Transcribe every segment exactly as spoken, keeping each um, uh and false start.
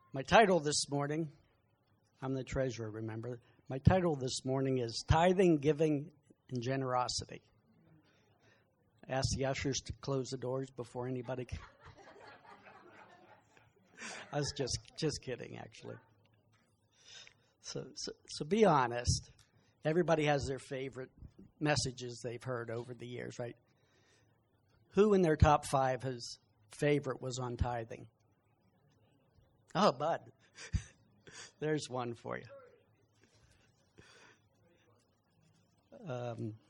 My title this morning, I'm the treasurer, remember? My title this morning is Tithing, Giving, and Generosity. Ask the ushers to close the doors before anybody can. I was just just kidding, actually. So, so, so be honest. Everybody has their favorite messages they've heard over the years, right? Who in their top five, his favorite was on tithing? Oh, Bud. There's one for you. Um,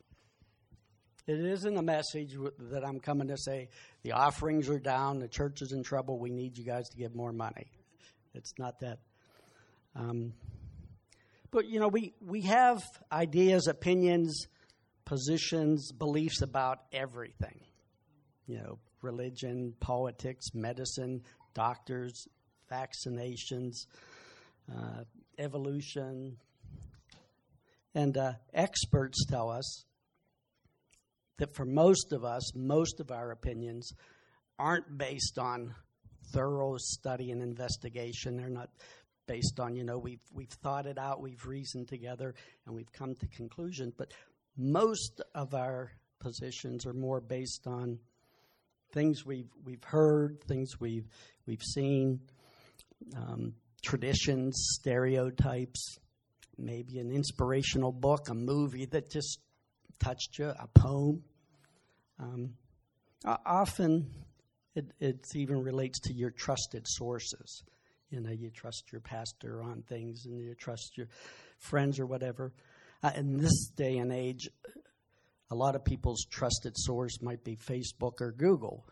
it isn't a message w- that I'm coming to say the offerings are down, the church is in trouble, we need you guys to give more money. It's not that. Um, but, you know, we, we have ideas, opinions, positions, beliefs about everything. You know, religion, politics, medicine, doctors, vaccinations, uh, evolution. And uh, experts tell us that for most of us, most of our opinions aren't based on thorough study and investigation. They're not based on, you know, we've we've thought it out, we've reasoned together, and we've come to conclusions. But most of our positions are more based on things we've we've heard, things we've we've seen, um, traditions, stereotypes, maybe an inspirational book, a movie that just touched you, a poem. Um, often it, it even relates to your trusted sources. You know, you trust your pastor on things and you trust your friends or whatever. Uh, in this day and age, a lot of people's trusted source might be Facebook or Google.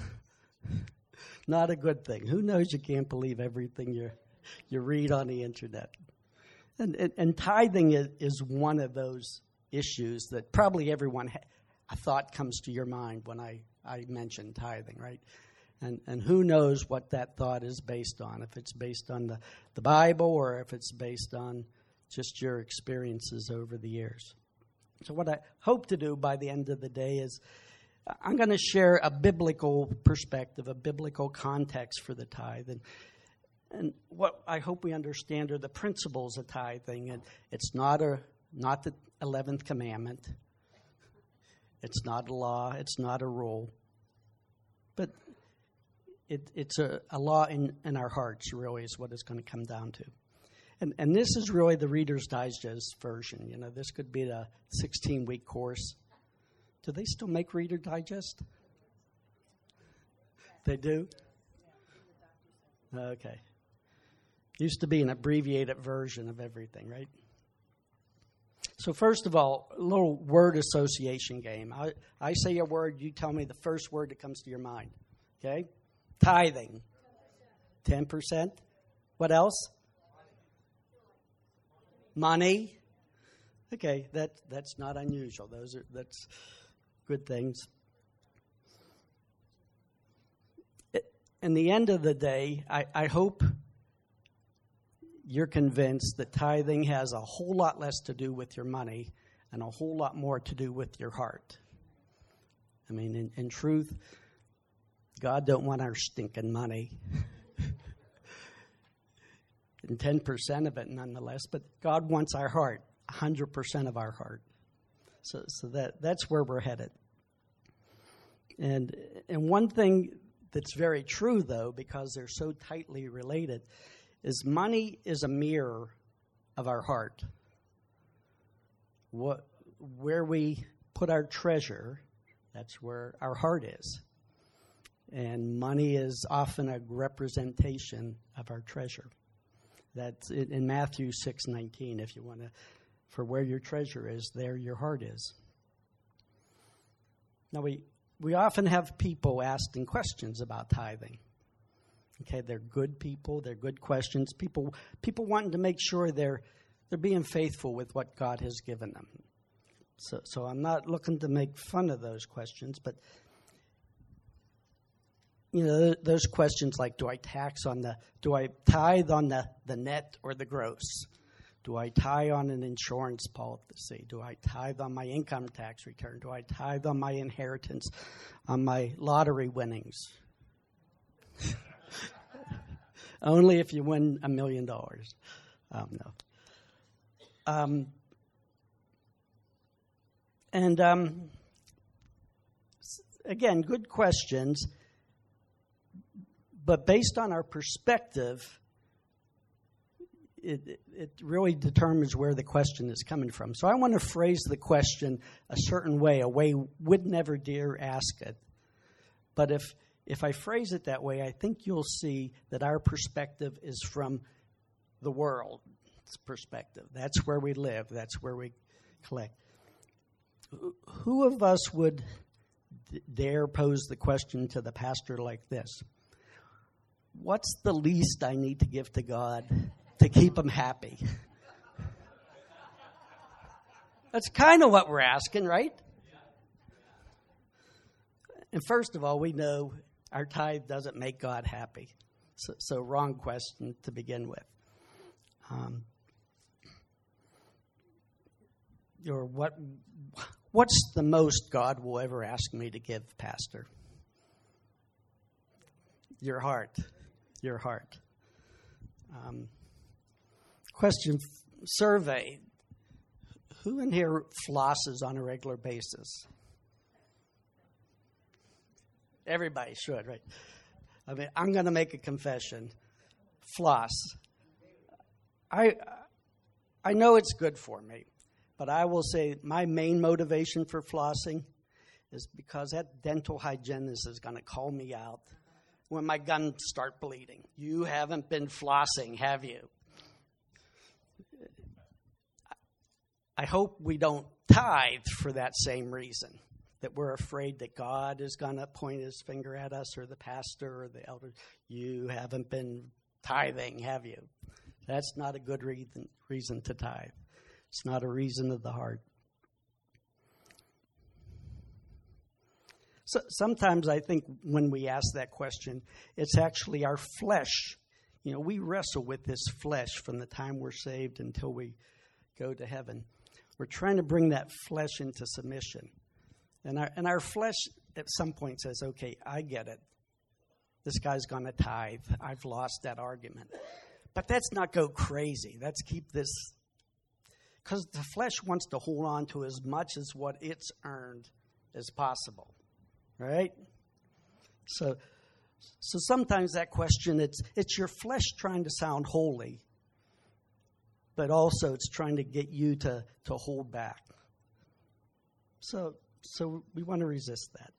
Not a good thing. Who knows you can't believe everything you you read on the internet. And, and, and tithing is, is one of those issues that probably everyone, ha- a thought comes to your mind when I, I mention tithing, right? And and who knows what that thought is based on, if it's based on the, the Bible or if it's based on just your experiences over the years. So what I hope to do by the end of the day is I'm going to share a biblical perspective, a biblical context for the tithe. And, and what I hope we understand are the principles of tithing. And it's not a not the eleventh commandment. It's not a law. It's not a rule. But it, it's a, a law in, in our hearts, really, is what it's going to come down to. And and this is really the Reader's Digest version. You know, this could be the sixteen-week course. Do they still make Reader Digest? They do? Okay. Used to be an abbreviated version of everything, right? So first of all, a little word association game. I, I say a word, you tell me the first word that comes to your mind. Okay? Tithing. ten percent. What else? Money. Okay, that that's not unusual. Those are that's good things. In the end of the day, I, I hope you're convinced that tithing has a whole lot less to do with your money and a whole lot more to do with your heart. I mean, in, in truth, God don't want our stinking money. And ten percent of it nonetheless, but God wants our heart, one hundred percent of our heart. So so that that's where we're headed. And and one thing that's very true, though, because they're so tightly related, is money is a mirror of our heart. What where we put our treasure, that's where our heart is. And money is often a representation of our treasure. That's in Matthew six nineteen, if you want to, for where your treasure is, there your heart is. Now, we, we often have people asking questions about tithing. Okay, they're good people, they're good questions. People people wanting to make sure they're they're being faithful with what God has given them. So so I'm not looking to make fun of those questions, but you know, those questions like, do I tax on the, do I tithe on the, the net or the gross? Do I tithe on an insurance policy? Do I tithe on my income tax return? Do I tithe on my inheritance, on my lottery winnings? Only if you win a million dollars. Um, no. Um, and um, again, good questions. But based on our perspective, it, it really determines where the question is coming from. So I want to phrase the question a certain way, a way we'd never dare ask it. But if if I phrase it that way, I think you'll see that our perspective is from the world's perspective. That's where we live. That's where we collect. Who of us would d- dare pose the question to the pastor like this? What's the least I need to give to God to keep him happy? That's kind of what we're asking, right? And first of all, we know our tithe doesn't make God happy. So, so wrong question to begin with. Um, or what? What's the most God will ever ask me to give, Pastor? Your heart. Your heart. Um, question f- survey. Who in here flosses on a regular basis? Everybody should, right? I mean, I'm going to make a confession. Floss. I I know it's good for me, but I will say my main motivation for flossing is because that dental hygienist is going to call me out when my gums start bleeding. You haven't been flossing, have you? I hope we don't tithe for that same reason, that we're afraid that God is going to point his finger at us, or the pastor or the elder. You haven't been tithing, have you? That's not a good reason, reason to tithe. It's not a reason of the heart. So sometimes I think when we ask that question, it's actually our flesh. You know, we wrestle with this flesh from the time we're saved until we go to heaven. We're trying to bring that flesh into submission. And our, and our flesh at some point says, okay, I get it. This guy's going to tithe. I've lost that argument. But let's not go crazy. Let's keep this. Because the flesh wants to hold on to as much as what it's earned as possible. Right? So so sometimes that question, it's it's your flesh trying to sound holy, but also it's trying to get you to, to hold back. So so we want to resist that.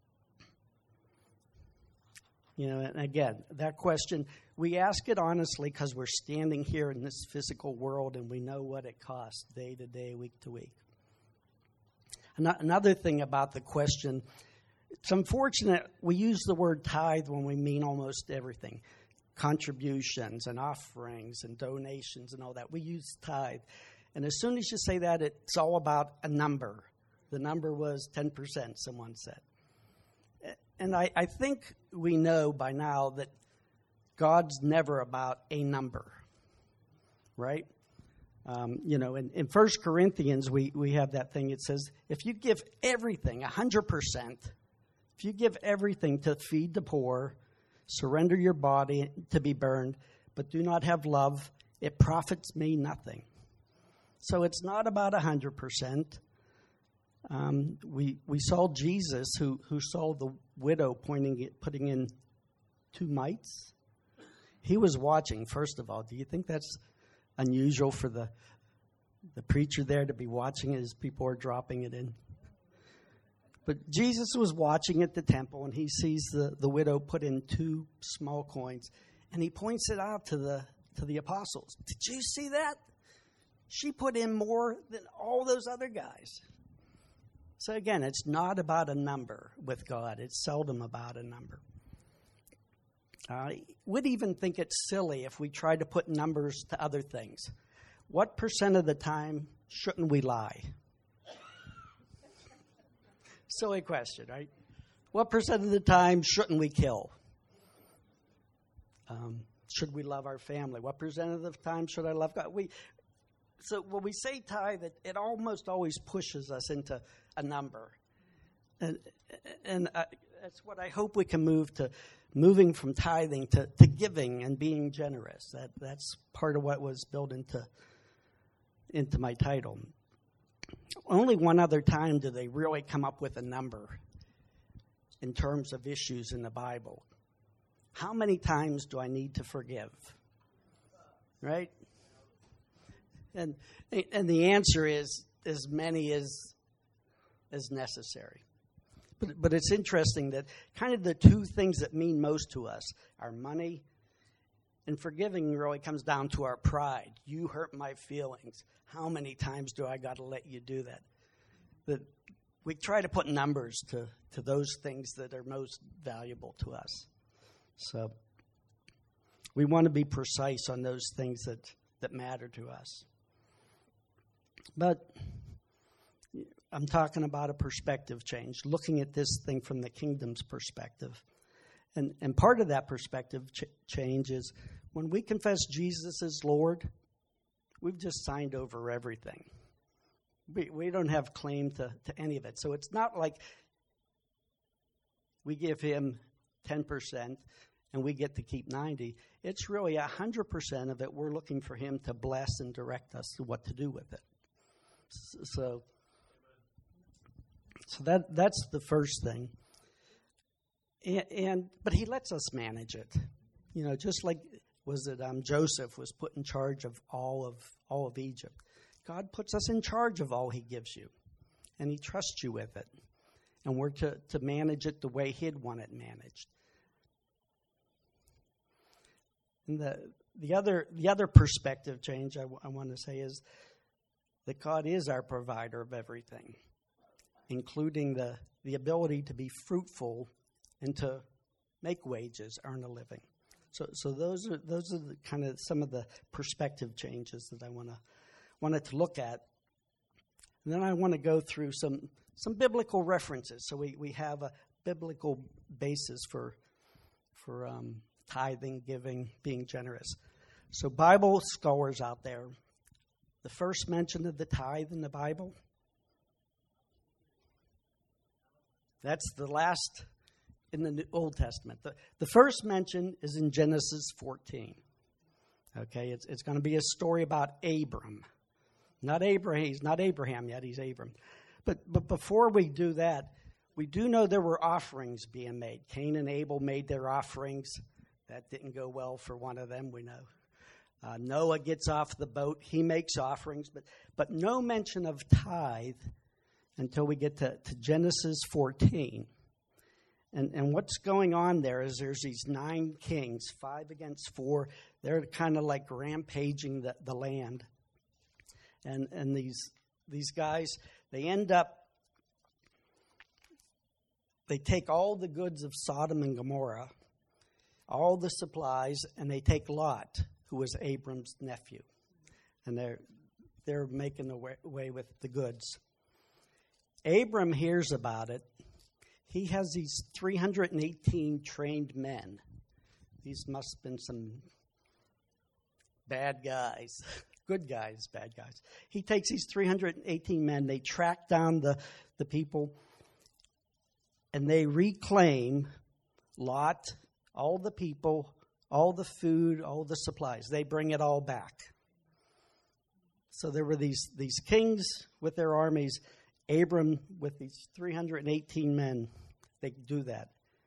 You know, and again, that question, we ask it honestly because we're standing here in this physical world and we know what it costs day to day, week to week. Another thing about the question, it's unfortunate we use the word tithe when we mean almost everything. Contributions and offerings and donations and all that. We use tithe. And as soon as you say that, it's all about a number. The number was ten percent, someone said. And I, I think we know by now that God's never about a number, right? Um, you know, in, in First Corinthians, we, we have that thing. It says, if you give everything, one hundred percent, if you give everything to feed the poor, surrender your body to be burned, but do not have love, it profits me nothing. So it's not about one hundred percent. Um, we we saw Jesus, who who saw the widow pointing it, putting in two mites. He was watching. First of all, do you think that's unusual for the the preacher there to be watching as people are dropping it in? But Jesus was watching at the temple, and he sees the, the widow put in two small coins, and he points it out to the to the apostles. Did you see that? She put in more than all those other guys. So again, it's not about a number with God. It's seldom about a number. I would even think it's silly if we tried to put numbers to other things. What percent of the time shouldn't we lie? Silly question, right? What percent of the time shouldn't we kill? Um, should we love our family? What percent of the time should I love God? We So when we say tithe, it, it almost always pushes us into a number. And, and I, that's what I hope we can move to, moving from tithing to, to giving and being generous. That that's part of what was built into into my title. Only one other time do they really come up with a number in terms of issues in the Bible. How many times do I need to forgive? Right? And and the answer is as many as as necessary. But but it's interesting that kind of the two things that mean most to us are money and forgiving really comes down to our pride. You hurt my feelings. How many times do I got to let you do that? That we try to put numbers to, to those things that are most valuable to us. So we want to be precise on those things that, that matter to us. But I'm talking about a perspective change, looking at this thing from the kingdom's perspective. And and part of that perspective ch- change is when we confess Jesus as Lord, we've just signed over everything. We we don't have claim to, to any of it. So it's not like we give him ten percent and we get to keep ninety. It's really one hundred percent of it. We're looking for him to bless and direct us to what to do with it. So, so that that's the first thing. And, and but he lets us manage it, you know. Just like was it um, Joseph was put in charge of all of all of Egypt. God puts us in charge of all he gives you, and he trusts you with it, and we're to to manage it the way he'd want it managed. And the the other the other perspective change I, w- I want to say is that God is our provider of everything, including the the ability to be fruitful and to make wages, earn a living. So, so those are those are the kind of some of the perspective changes that I want to wanted to look at. And then I want to go through some some biblical references, so we, we have a biblical basis for for um, tithing, giving, being generous. So, Bible scholars out there, the first mention of the tithe in the Bible, that's the last. In the Old Testament. The, the first mention is in Genesis fourteen. Okay, it's it's going to be a story about Abram. Not Abraham, he's not Abraham yet, he's Abram. But but before we do that, we do know there were offerings being made. Cain and Abel made their offerings. That didn't go well for one of them, we know. Uh, Noah gets off the boat, he makes offerings, but but no mention of tithe until we get to, to Genesis fourteen. And and what's going on there is there's these nine kings, five against four. They're kind of like rampaging the, the land. And and these these guys, they end up, they take all the goods of Sodom and Gomorrah, all the supplies, and they take Lot, who was Abram's nephew. And they're they're making away, away with the goods. Abram hears about it. He has these three hundred eighteen trained men. These must have been some bad guys. Good guys, bad guys. He takes these three hundred eighteen men. They track down the, the people, and they reclaim Lot, all the people, all the food, all the supplies. They bring it all back. So there were these, these kings with their armies, Abram with these three hundred eighteen men. They do that.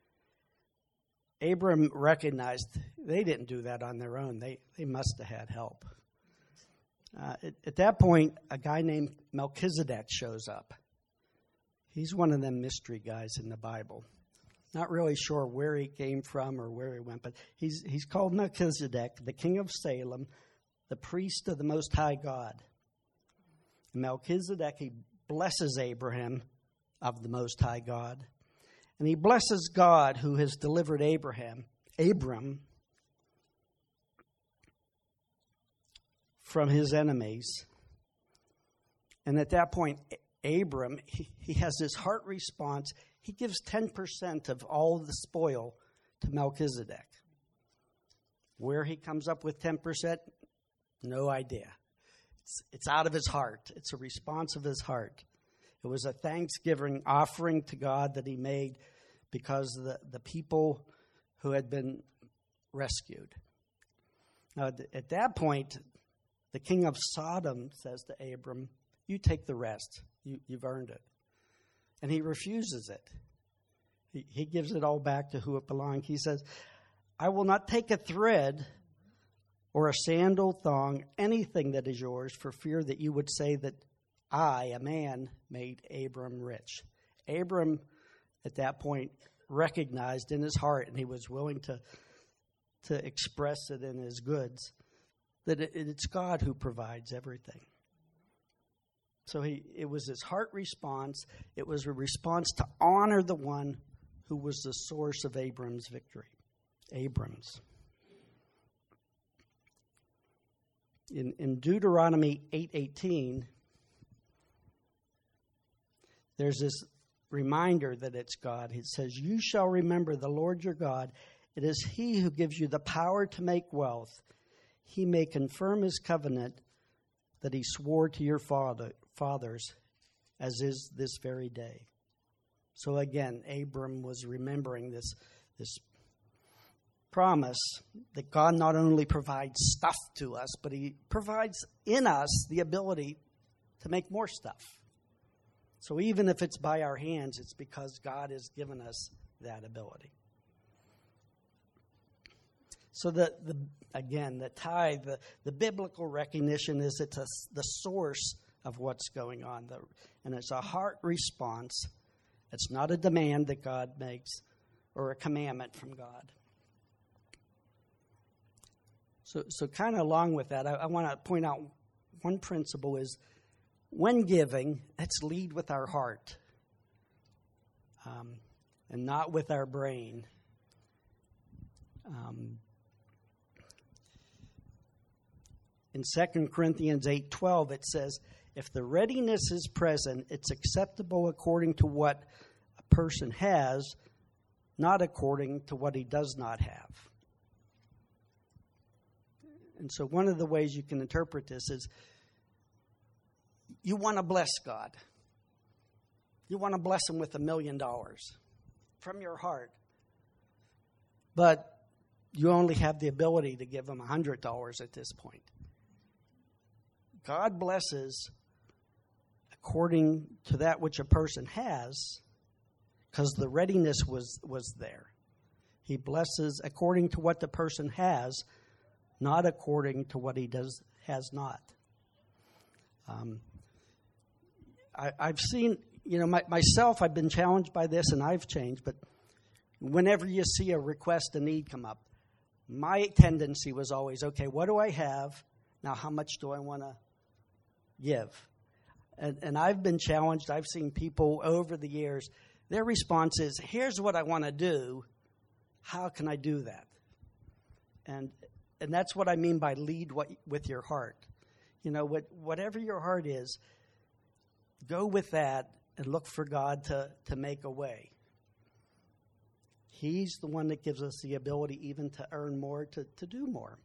Abram recognized they didn't do that on their own. They they must have had help. Uh, at, at that point, a guy named Melchizedek shows up. He's one of them mystery guys in the Bible. Not really sure where he came from or where he went, but he's he's called Melchizedek, the king of Salem, the priest of the Most High God. Melchizedek, he blesses Abraham of the Most High God. And he blesses God who has delivered Abraham, Abram, from his enemies. And at that point, Abram, he, he has his heart response. He gives ten percent of all the spoil to Melchizedek. Where he comes up with ten percent, no idea. It's, it's out of his heart. It's a response of his heart. It was a thanksgiving offering to God that he made because of the, the people who had been rescued. Now, at that point, the king of Sodom says to Abram, you take the rest. You, you've earned it. And he refuses it. He, he gives it all back to who it belonged. He says, I will not take a thread or a sandal thong, anything that is yours, for fear that you would say that I, a man, made Abram rich. Abram, at that point, recognized in his heart, and he was willing to, to express it in his goods, that it, it's God who provides everything. So he, it was his heart response. It was a response to honor the one who was the source of Abram's victory. Abram's. In, in Deuteronomy eight eighteen, there's this reminder that it's God. It says, you shall remember the Lord your God. It is he who gives you the power to make wealth. He may confirm his covenant that he swore to your father, fathers, as is this very day. So again, Abram was remembering this, this promise that God not only provides stuff to us, but he provides in us the ability to make more stuff. So even if it's by our hands, it's because God has given us that ability. So the, the again, the tithe, the, the biblical recognition is it's a, the source of what's going on. The, and it's a heart response. It's not a demand that God makes or a commandment from God. So, so kind of along with that, I, I want to point out one principle is when giving, let's lead with our heart um, and not with our brain. Um, in Second Corinthians eight twelve, it says, if the readiness is present, it's acceptable according to what a person has, not according to what he does not have. And so one of the ways you can interpret this is you want to bless God. You want to bless him with a million dollars from your heart. But you only have the ability to give him a hundred dollars at this point. God blesses according to that which a person has, because the readiness was, was there. He blesses according to what the person has, not according to what he does has not. Um, I, I've seen, you know, my, myself, I've been challenged by this, and I've changed, but whenever you see a request, a need come up, my tendency was always, okay, what do I have? Now, how much do I want to give? And, and I've been challenged. I've seen people over the years, their response is, here's what I want to do. How can I do that? And and that's what I mean by lead what, with your heart. You know, what, whatever your heart is, go with that and look for God to, to make a way. He's the one that gives us the ability even to earn more, to, to do more.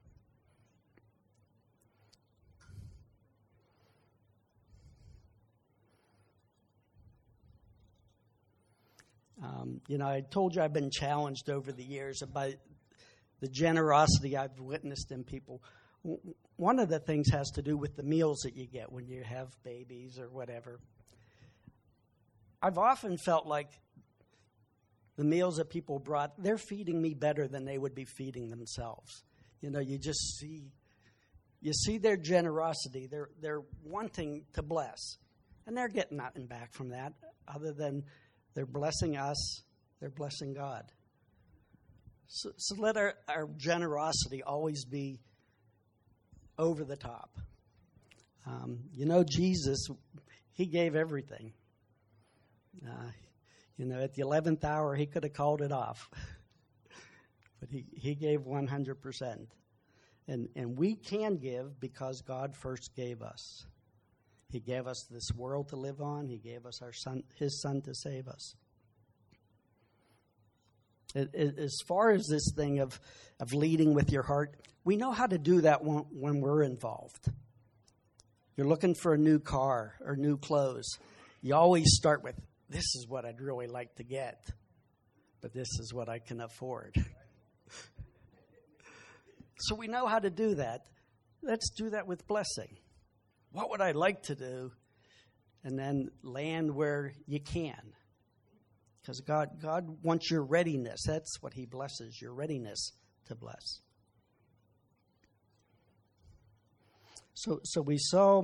Um, you know, I told you I've been challenged over the years by the generosity I've witnessed in people. One of the things has to do with the meals that you get when you have babies or whatever. I've often felt like the meals that people brought, they're feeding me better than they would be feeding themselves. You know, you just see, you see their generosity. They're they're wanting to bless, and they're getting nothing back from that other than they're blessing us, they're blessing God. So, so let our, our generosity always be over the top. Um, you know, Jesus, he gave everything. Uh, you know, at the eleventh hour, he could have called it off. But he, he gave one hundred percent. And, and we can give because God first gave us. He gave us this world to live on. He gave us our son, his son to save us. It, it, as far as this thing of, of leading with your heart, we know how to do that when, when we're involved. You're looking for a new car or new clothes. you always start with, this is what I'd really like to get, but this is what I can afford. So we know how to do that. Let's do that with blessing. What would I like to do? And then land where you can. Because God, God wants your readiness. That's what he blesses, your readiness to bless. So, so we saw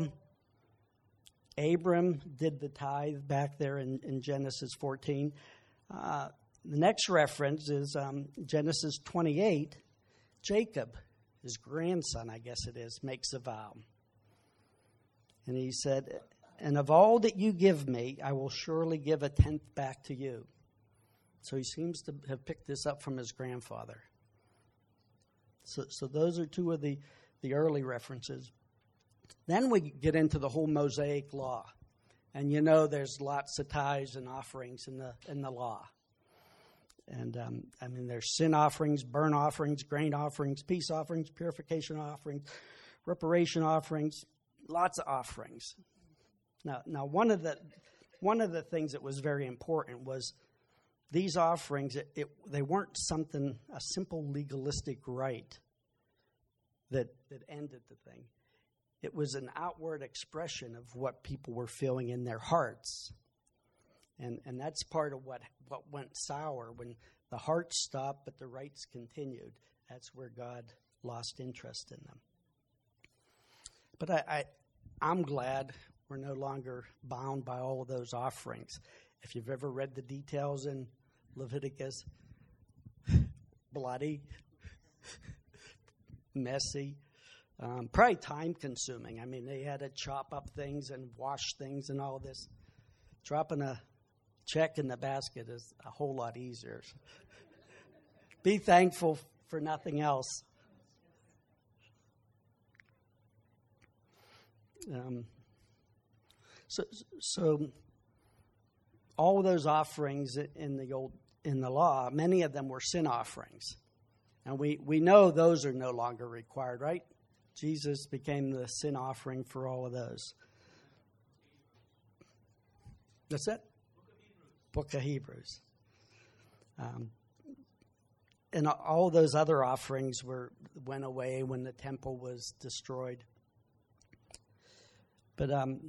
Abram did the tithe back there in, in Genesis fourteen. Uh, the next reference is um, Genesis twenty-eight. Jacob, his grandson, I guess it is, makes a vow. And he said, and of all that you give me, I will surely give a tenth back to you. So he seems to have picked this up from his grandfather. So, so those are two of the, the early references. Then we get into the whole Mosaic law. And you know there's lots of tithes and offerings in the in the law. And, um, I mean, there's sin offerings, burnt offerings, grain offerings, peace offerings, purification offerings, reparation offerings, lots of offerings. Now, now one of the one of the things that was very important was these offerings, it, it, they weren't something, a simple legalistic rite that, that ended the thing. It was an outward expression of what people were feeling in their hearts. And and that's part of what, what went sour. When the hearts stopped but the rites continued, that's where God lost interest in them. But I, I, I'm glad we're no longer bound by all of those offerings. If you've ever read the details in Leviticus, bloody, messy, um, probably time-consuming. I mean, they had to chop up things and wash things and all this. Dropping a check in the basket is a whole lot easier. Be thankful for nothing else. Um, so, so all of those offerings in the old in the law, many of them were sin offerings, and we we know those are no longer required, right? Jesus became the sin offering for all of those. That's it. Book of Hebrews. Um, and all those other offerings were went away when the temple was destroyed. But um,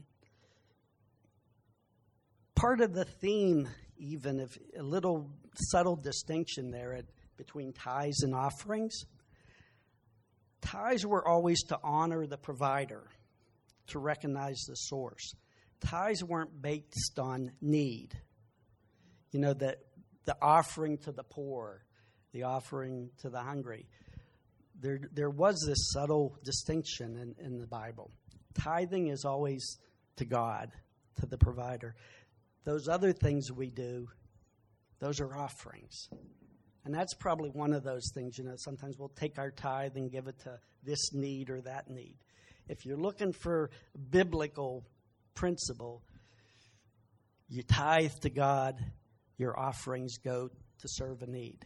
part of the theme, even if a little subtle distinction there at, between tithes and offerings, tithes were always to honor the provider, to recognize the source. Tithes weren't based on need. You know, the, the offering to the poor, the offering to the hungry. There, there was this subtle distinction in, in the Bible. Tithing is always to God, to the provider. Those other things we do, those are offerings. And that's probably one of those things, you know, sometimes we'll take our tithe and give it to this need or that need. If you're looking for biblical principle, you tithe to God, your offerings go to serve a need.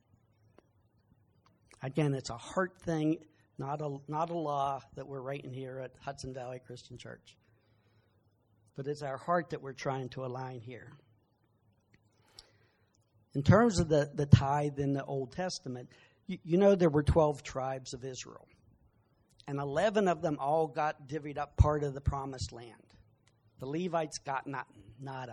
Again, it's a heart thing, not a not a law that we're writing here at Hudson Valley Christian Church. But it's our heart that we're trying to align here. In terms of the, the tithe in the Old Testament, you, you know there were twelve tribes of Israel. And eleven of them all got divvied up part of the promised land. The Levites got nothing, nada.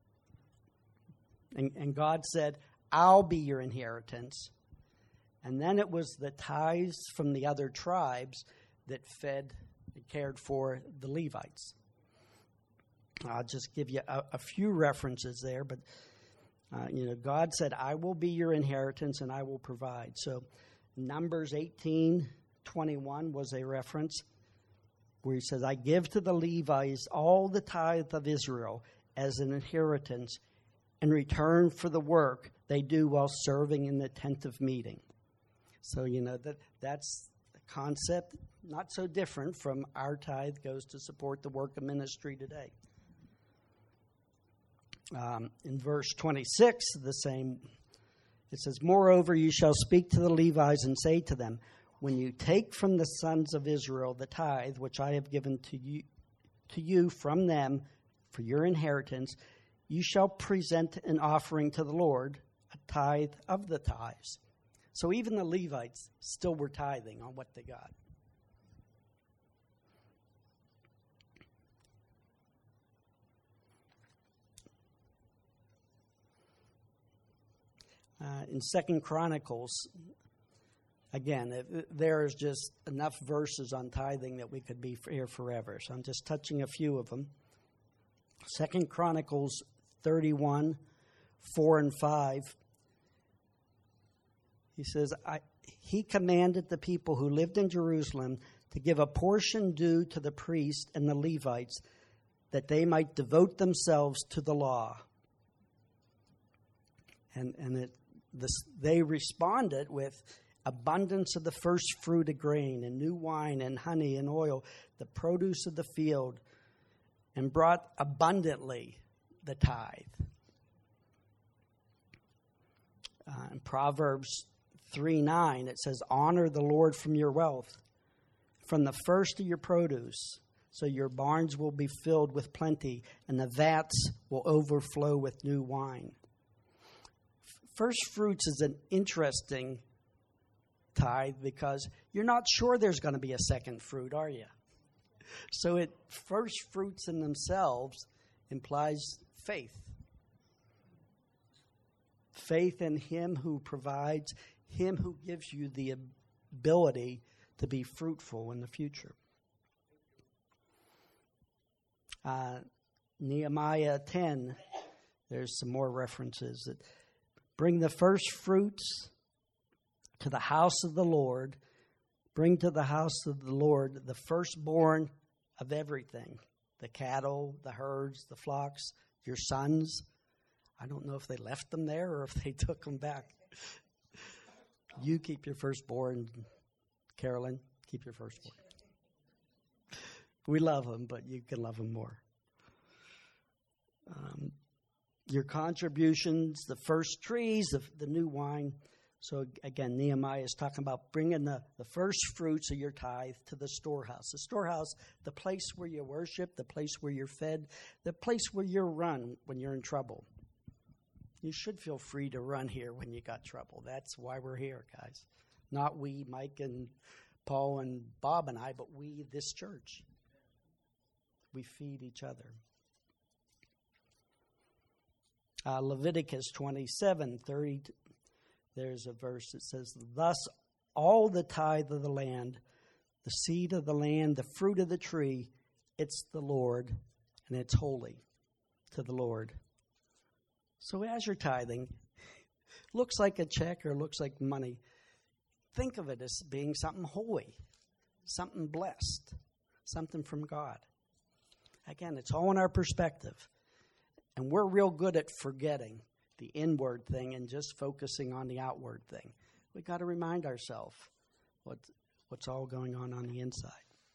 And, and God said, I'll be your inheritance. And then it was the tithes from the other tribes that fed and cared for the Levites. I'll just give you a, a few references there, but uh, you know, God said, I will be your inheritance and I will provide. So Numbers eighteen twenty-one was a reference where he says, I give to the Levites all the tithe of Israel as an inheritance in return for the work they do while serving in the tent of meeting. So, you know, that that's a concept not so different from our tithe goes to support the work of ministry today. Um, in verse twenty-six, the same, it says, moreover, you shall speak to the Levites and say to them, when you take from the sons of Israel the tithe, which I have given to you, to you from them for your inheritance, you shall present an offering to the Lord, a tithe of the tithes. So even the Levites still were tithing on what they got. Uh, in Second Chronicles, again, it, there's just enough verses on tithing that we could be here forever. So I'm just touching a few of them. Second Chronicles thirty-one, four and five. He says, I, he commanded the people who lived in Jerusalem to give a portion due to the priests and the Levites, that they might devote themselves to the law. And, and it, this, they responded with abundance of the first fruit of grain and new wine and honey and oil, the produce of the field, and brought abundantly the tithe. Uh, in Proverbs three nine, it says, honor the Lord from your wealth, from the first of your produce, so your barns will be filled with plenty, and the vats will overflow with new wine. First fruits is an interesting tithe because you're not sure there's going to be a second fruit, are you? So it first fruits in themselves implies faith. Faith in him who provides, him who gives you the ability to be fruitful in the future. Uh, Nehemiah ten, there's some more references that bring the first fruits to the house of the Lord. Bring to the house of the Lord the firstborn of everything, the cattle, the herds, the flocks, your sons. I don't know if they left them there or if they took them back. You keep your firstborn, Carolyn. Keep your firstborn. We love them, but you can love them more. Um, your contributions, the first trees, the, the new wine. So again, Nehemiah is talking about bringing the, the first fruits of your tithe to the storehouse. The storehouse, the place where you worship, the place where you're fed, the place where you're run when you're in trouble. You should feel free to run here when you got trouble. That's why we're here, guys. Not we, Mike and Paul and Bob and I, but we, this church. We feed each other. Uh, Leviticus twenty-seven thirty, there's a verse that says, thus all the tithe of the land, the seed of the land, the fruit of the tree, it's the Lord, and it's holy to the Lord. So as you're tithing, looks like a check or looks like money, think of it as being something holy, something blessed, something from God. Again, it's all in our perspective. And we're real good at forgetting the inward thing and just focusing on the outward thing. We've got to remind ourselves what, what's all going on on the inside.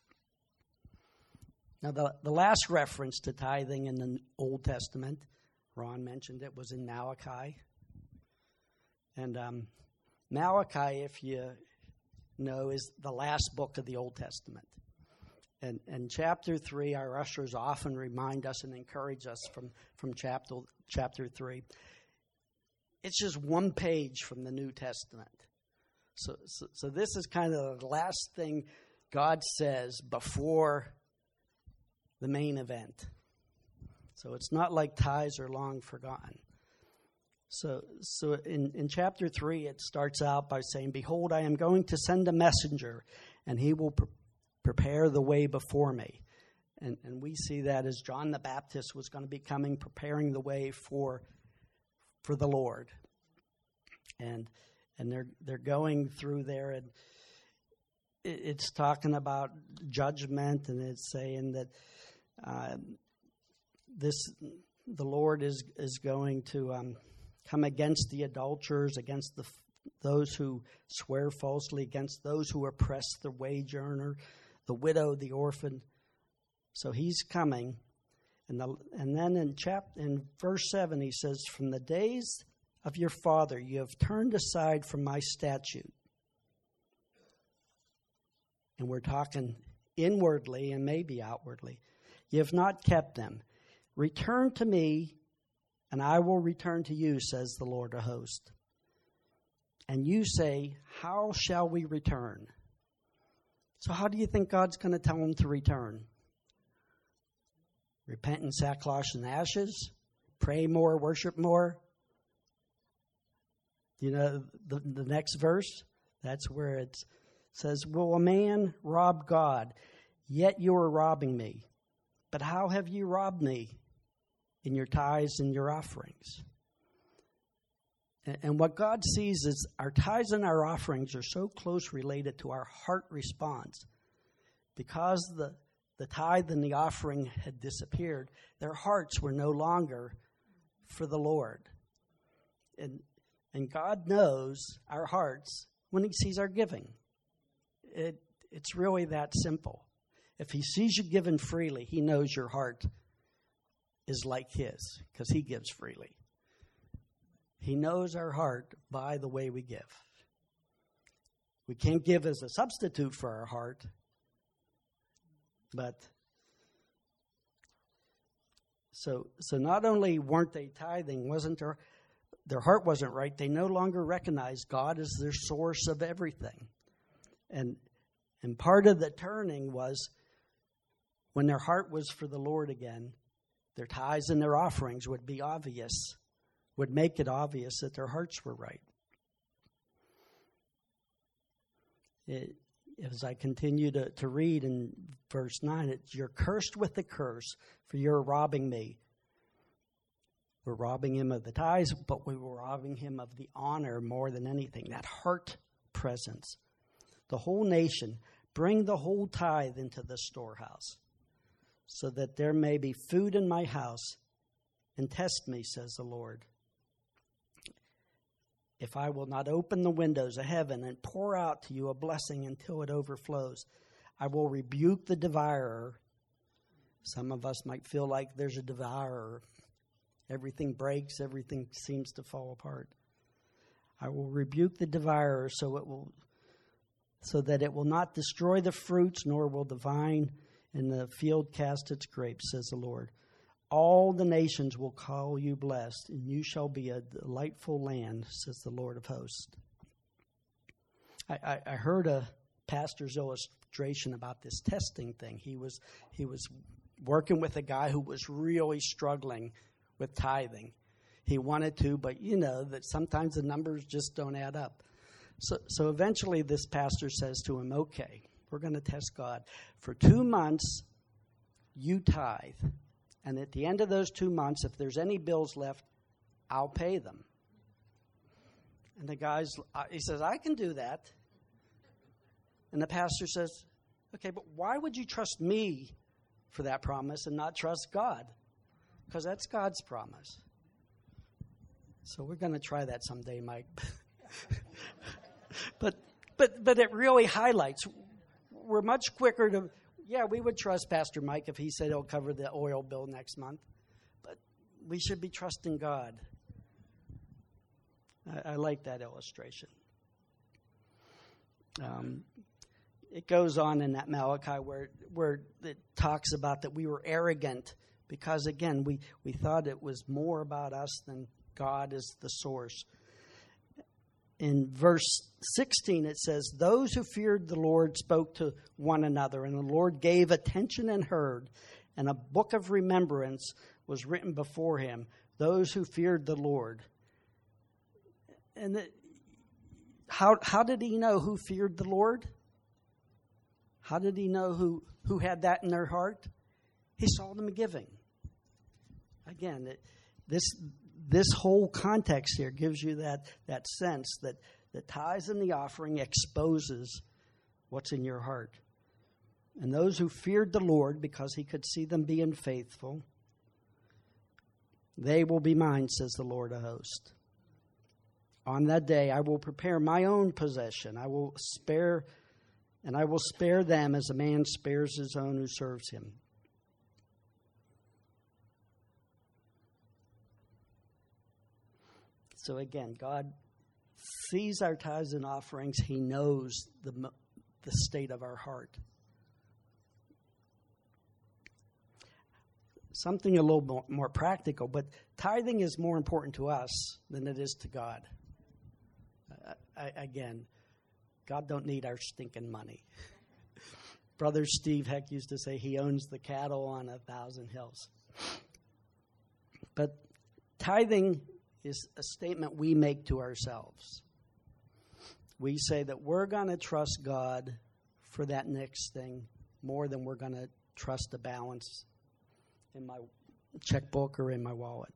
Now, the, the last reference to tithing in the Old Testament, Ron mentioned it, was in Malachi. And um, Malachi, if you know, is the last book of the Old Testament. And, and chapter three, our ushers often remind us and encourage us from, from chapter, chapter three. It's just one page from the New Testament. So, so, so this is kind of the last thing God says before the main event. So it's not like tithes are long forgotten. So, so in, in chapter three, it starts out by saying, behold, I am going to send a messenger, and he will pre- prepare the way before me. And, and we see that as John the Baptist was going to be coming, preparing the way for for the Lord. And and they're they're going through there, and it, it's talking about judgment, and it's saying that uh, this the Lord is is going to um, come against the adulterers, against the those who swear falsely, against those who oppress the wage earner, the widow, the orphan. So he's coming. And, the, and then in chap, in verse seven, he says, from the days of your father, you have turned aside from my statute. And we're talking inwardly and maybe outwardly. You have not kept them. Return to me, and I will return to you, says the Lord of hosts. And you say, how shall we return? So how do you think God's going to tell them to return? Repent in sackcloth and ashes? Pray more, worship more? You know, the, the next verse, that's where it says, will a man rob God? Yet you are robbing me. But how have you robbed me? In your tithes and your offerings. And, and what God sees is our tithes and our offerings are so close related to our heart response. Because the, the tithe and the offering had disappeared, their hearts were no longer for the Lord. And And God knows our hearts when he sees our giving. It, it's really that simple. If he sees you giving freely, he knows your heart is like his because he gives freely. He knows our heart by the way we give. We can't give as a substitute for our heart, but so so not only weren't they tithing, wasn't their their heart wasn't right, they no longer recognized God as their source of everything. And and part of the turning was when their heart was for the Lord again, their tithes and their offerings would be obvious, would make it obvious that their hearts were right. It, as I continue to, to read in verse nine, it's, you're cursed with the curse, for you're robbing me. We're robbing him of the tithes, but we were robbing him of the honor more than anything, that heart presence. The whole nation, bring the whole tithe into the storehouse, so that there may be food in my house, and test me, says the Lord. If I will not open the windows of heaven and pour out to you a blessing until it overflows, I will rebuke the devourer. Some of us might feel like there's a devourer. Everything breaks, everything seems to fall apart. I will rebuke the devourer so it will, so that it will not destroy the fruits, nor will the vine in the field cast its grapes, says the Lord. All the nations will call you blessed, and you shall be a delightful land, says the Lord of hosts. I, I, I heard a pastor's illustration about this testing thing. He was he was working with a guy who was really struggling with tithing. He wanted to, but you know that sometimes the numbers just don't add up. So, so eventually this pastor says to him, okay, we're going to test God. For two months, you tithe. And at the end of those two months, if there's any bills left, I'll pay them. And the guy's, he says, I can do that. And the pastor says, okay, but why would you trust me for that promise and not trust God? Because that's God's promise. So we're going to try that someday, Mike. but but but it really highlights we're much quicker to, yeah, we would trust Pastor Mike if he said he'll cover the oil bill next month. But we should be trusting God. I, I like that illustration. Um, it goes on in that Malachi where where it talks about that we were arrogant because, again, we, we thought it was more about us than God is the source. In verse sixteen, it says, those who feared the Lord spoke to one another, and the Lord gave attention and heard, and a book of remembrance was written before him, those who feared the Lord. And it, how how did he know who feared the Lord? How did he know who, who had that in their heart? He saw them giving. Again, it, this this whole context here gives you that, that sense that the tithes and the offering exposes what's in your heart. And those who feared the Lord because he could see them being faithful, they will be mine, says the Lord of hosts. On that day I will prepare my own possession. I will spare, and I will spare them as a man spares his own who serves him. So again, God sees our tithes and offerings. He knows the the state of our heart. something a little more, more practical, but tithing is more important to us than it is to God. Uh, I, again, God don't need our stinking money. Brother Steve Heck used to say he owns the cattle on a thousand hills. But tithing is a statement we make to ourselves. We say that we're going to trust God for that next thing more than we're going to trust the balance in my checkbook or in my wallet.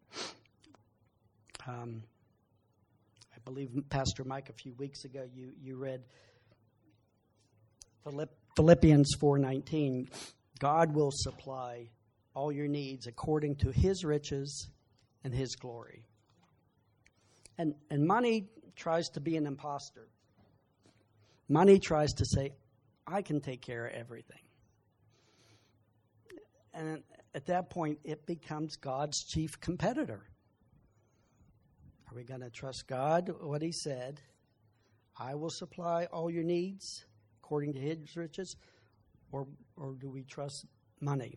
Um, I believe, Pastor Mike, a few weeks ago, you, you read Philippians four nineteen. God will supply all your needs according to his riches and his glory. And and money tries to be an imposter. Money tries to say, I can take care of everything. And at that point, it becomes God's chief competitor. Are we going to trust God, what he said? I will supply all your needs according to his riches, or or do we trust money?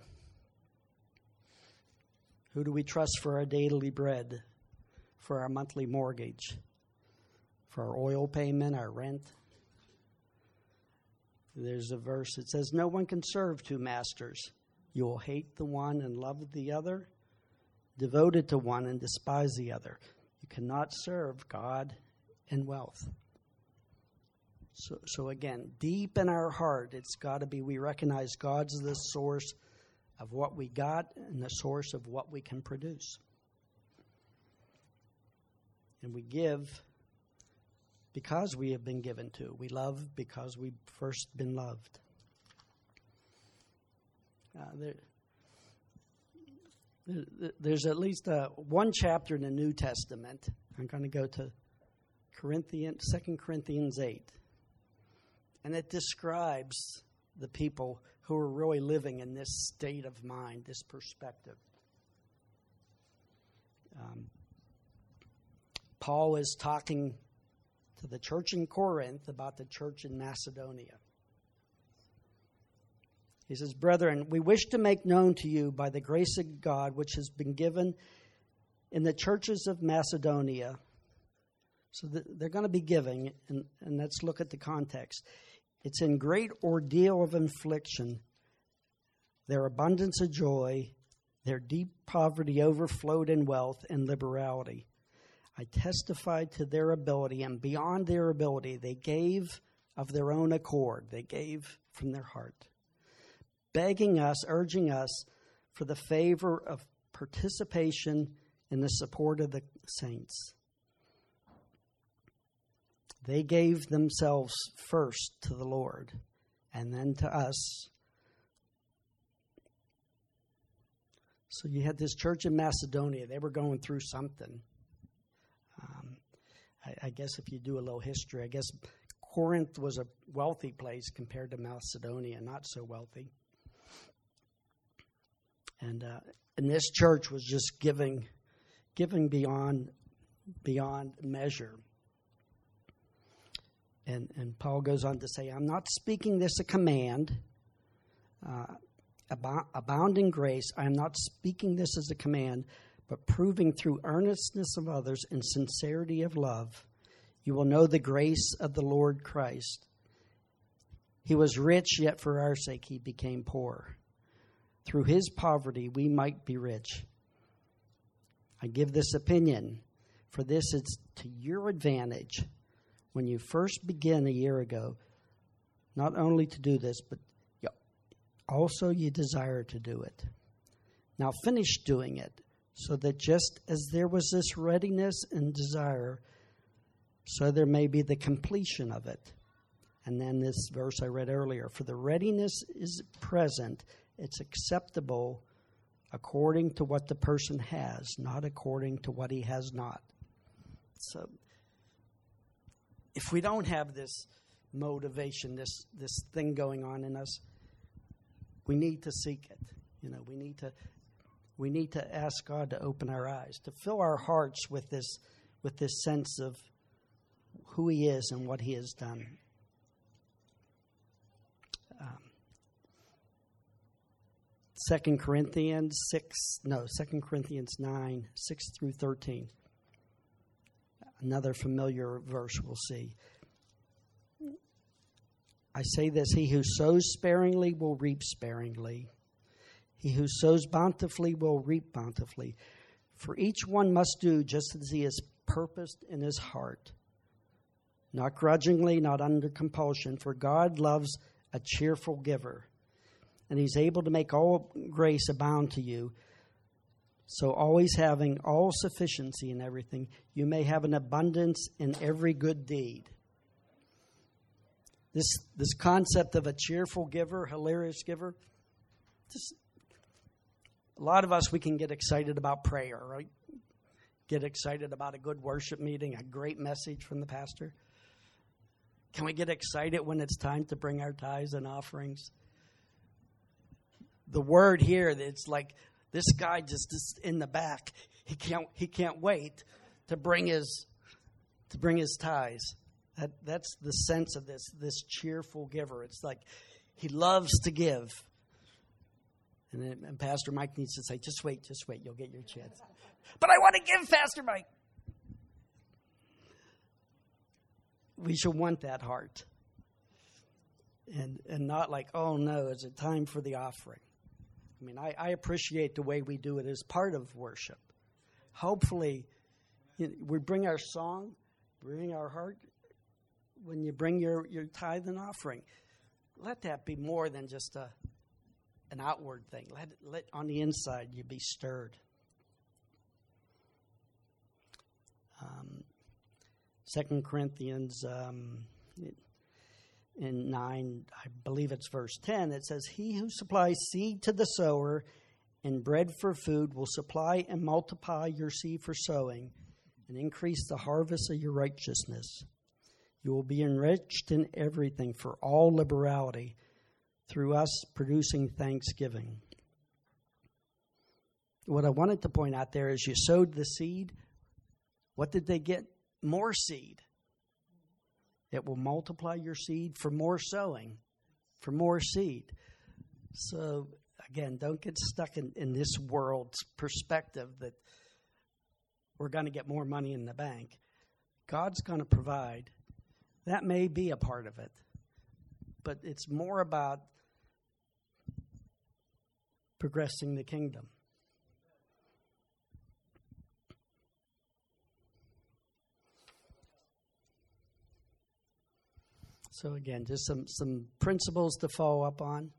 Who do we trust for our daily bread, for our monthly mortgage, for our oil payment, our rent? There's a verse that says, no one can serve two masters. You will hate the one and love the other, devoted to one and despise the other. You cannot serve God and wealth. So, so again, deep in our heart, it's got to be, we recognize God's the source of what we got and the source of what we can produce. And we give because we have been given to. We love because we've first been loved. Uh, there, there, there's at least uh, one chapter in the New Testament. I'm going to go to Corinthians, Second Corinthians eight. And it describes the people who are really living in this state of mind, this perspective. Um, Paul is talking to the church in Corinth about the church in Macedonia. He says, brethren, we wish to make known to you by the grace of God which has been given in the churches of Macedonia. So they're going to be giving, and, and let's look at the context. It's in great ordeal of affliction, their abundance of joy, their deep poverty overflowed in wealth and liberality. I testified to their ability, and beyond their ability, they gave of their own accord. They gave from their heart, begging us, urging us for the favor of participation in the support of the saints. They gave themselves first to the Lord and then to us. So you had this church in Macedonia. They were going through something. Um, I, I guess if you do a little history, I guess Corinth was a wealthy place compared to Macedonia, not so wealthy. And uh, and this church was just giving, giving beyond beyond measure. And and Paul goes on to say, I'm not speaking this a command, uh, about, abound in grace. I am not speaking this as a command, but proving through earnestness of others and sincerity of love, you will know the grace of the Lord Christ. He was rich, yet for our sake he became poor. Through his poverty we might be rich. I give this opinion, for this is to your advantage. When you first began a year ago, not only to do this, but also you desire to do it. Now finish doing it, so that just as there was this readiness and desire, so there may be the completion of it. And then this verse I read earlier, for the readiness is present, it's acceptable according to what the person has, not according to what he has not. So if we don't have this motivation, this this thing going on in us, we need to seek it. You know, we need to we need to ask God to open our eyes, to fill our hearts with this with this sense of who he is and what he has done. Um, Second Corinthians six, no, Second Corinthians nine, six through thirteen. Another familiar verse we'll see. I say this, he who sows sparingly will reap sparingly. He who sows bountifully will reap bountifully. For each one must do just as he has purposed in his heart, not grudgingly, not under compulsion, for God loves a cheerful giver, and he's able to make all grace abound to you. So always having all sufficiency in everything, you may have an abundance in every good deed. This this concept of a cheerful giver, hilarious giver, just, a lot of us, we can get excited about prayer, right? Get excited about a good worship meeting, a great message from the pastor. Can we get excited when it's time to bring our tithes and offerings? The word here, it's like this guy just is in the back. He can't he can't wait to bring his to bring his tithes. That that's the sense of this this cheerful giver. It's like he loves to give. And, then, and Pastor Mike needs to say, just wait, just wait, you'll get your chance. But I want to give, Pastor Mike. We should want that heart. And and not like, oh no, is it time for the offering? I mean, I, I appreciate the way we do it as part of worship. Hopefully, you know, we bring our song, bring our heart. When you bring your, your tithe and offering, let that be more than just a an outward thing. Let, let on the inside you be stirred. Um, Second Corinthians um, in nine, I believe it's verse ten, it says, he who supplies seed to the sower and bread for food will supply and multiply your seed for sowing and increase the harvest of your righteousness. You will be enriched in everything for all liberality through us producing thanksgiving. What I wanted to point out there is you sowed the seed. What did they get? More seed. It will multiply your seed for more sowing, for more seed. So, again, don't get stuck in, in this world's perspective that we're going to get more money in the bank. God's going to provide. That may be a part of it. But it's more about progressing the kingdom. So again, just some, some principles to follow up on.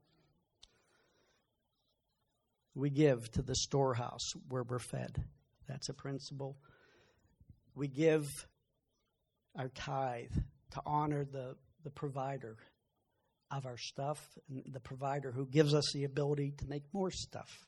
We give to the storehouse where we're fed. That's a principle. We give our tithe to honor the, the provider of our stuff, and the provider who gives us the ability to make more stuff.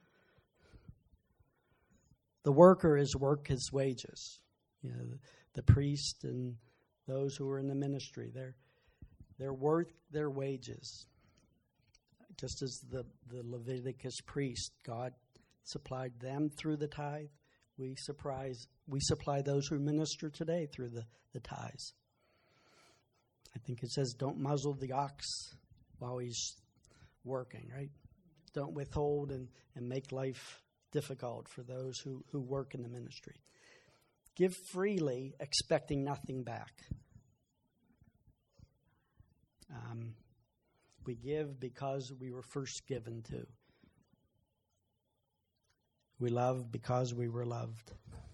The worker is work his wages. You know, the, the priest and those who are in the ministry, they're they're worth their wages. Just as the, the Leviticus priest, God supplied them through the tithe, we surprise we supply those who minister today through the, the tithes. I think it says, don't muzzle the ox while he's working, right? Don't withhold and, and make life difficult for those who, who work in the ministry. Give freely, expecting nothing back. Um, we give because we were first given to. We love because we were loved.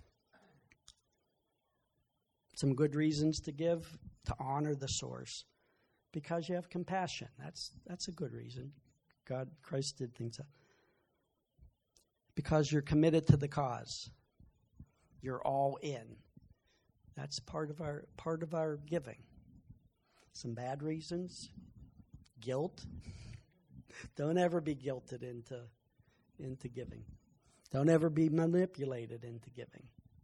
Some good reasons to give: to honor the source, because you have compassion. That's that's a good reason. God, Christ did things that. Because you're committed to the cause. You're all in. That's part of our part of our giving. Some bad reasons: guilt. Don't ever be guilted into into giving. Don't ever be manipulated into giving.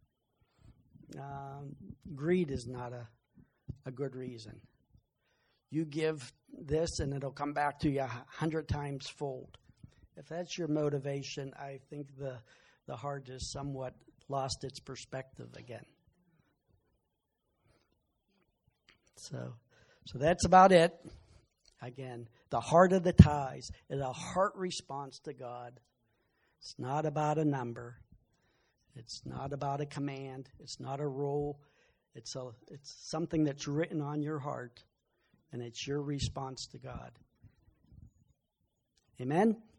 Um, greed is not a, a good reason. You give this and it'll come back to you a hundred times fold. If that's your motivation, I think the the heart has somewhat lost its perspective again. So, so that's about it. Again, the heart of the tithes is a heart response to God. It's not about a number. It's not about a command. It's not a rule. It's a it's something that's written on your heart, and it's your response to God. Amen?